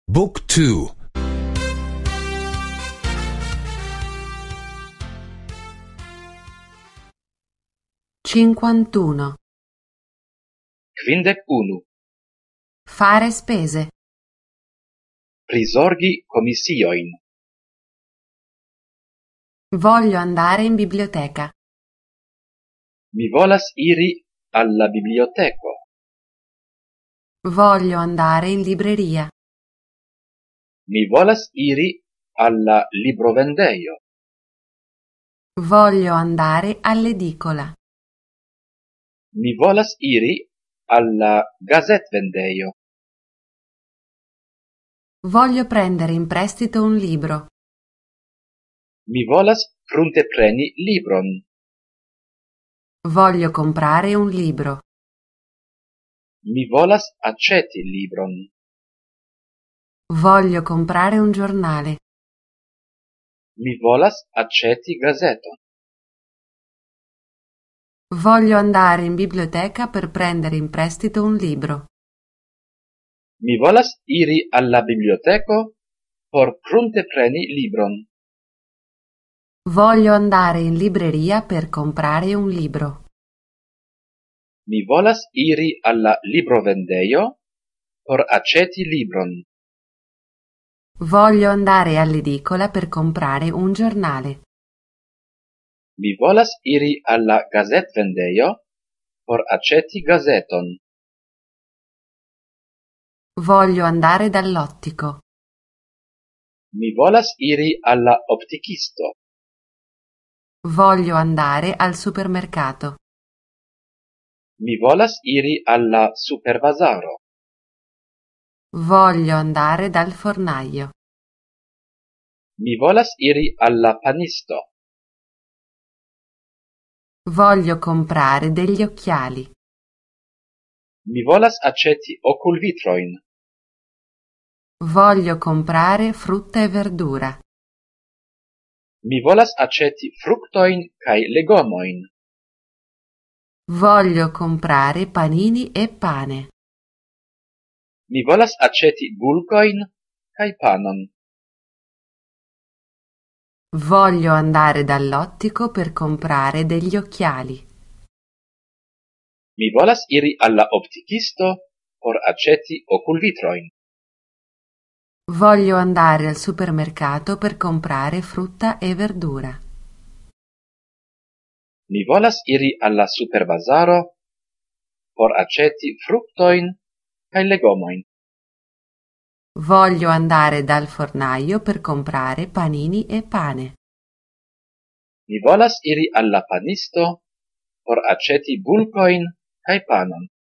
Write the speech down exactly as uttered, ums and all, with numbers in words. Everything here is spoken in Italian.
Book two. cinquantuno. Kvindek unu. Fare spese. Prizorgi komisiojn. Voglio andare in biblioteca. Mi volas iri al la biblioteko. Voglio andare in libreria. Mi volas iri al la librovendejo. Voglio andare all'edicola. Mi volas iri al la gazetvendejo. Voglio prendere in prestito un libro. Mi volas pruntepreni libron. Voglio comprare un libro. Mi volas aĉeti libron. Voglio comprare un giornale. Mi volas aĉeti gazeton. Voglio andare in biblioteca per prendere in prestito un libro. Mi volas iri al la biblioteko por pruntepreni libron. Voglio andare in libreria per comprare un libro. Mi volas iri al la librovendejo por aĉeti libron. Voglio andare all'edicola per comprare un giornale. Mi volas iri al la gazetvendejo por aĉeti gazeton. Voglio andare dall'ottico. Mi volas iri al la optikisto. Voglio andare al supermercato. Mi volas iri al la superbazaro. Voglio andare dal fornaio. Mi volas iri al la panisto. Voglio comprare degli occhiali. Mi volas aĉeti okulvitrojn. Voglio comprare frutta e verdura. Mi volas aĉeti fruktojn kaj legomojn. Voglio comprare panini e pane. Mi volas aĉeti bulkojn kaj panon. Voglio andare dall'ottico per comprare degli occhiali. Mi volas iri al la optikisto por aĉeti okulvitrojn. Voglio andare al supermercato per comprare frutta e verdura. Mi volas iri al la superbazaro por aĉeti fruktojn kaj legomojn. Voglio andare dal fornaio per comprare panini e pane. Mi volas iri al la panisto por aĉeti bulkojn kaj panon.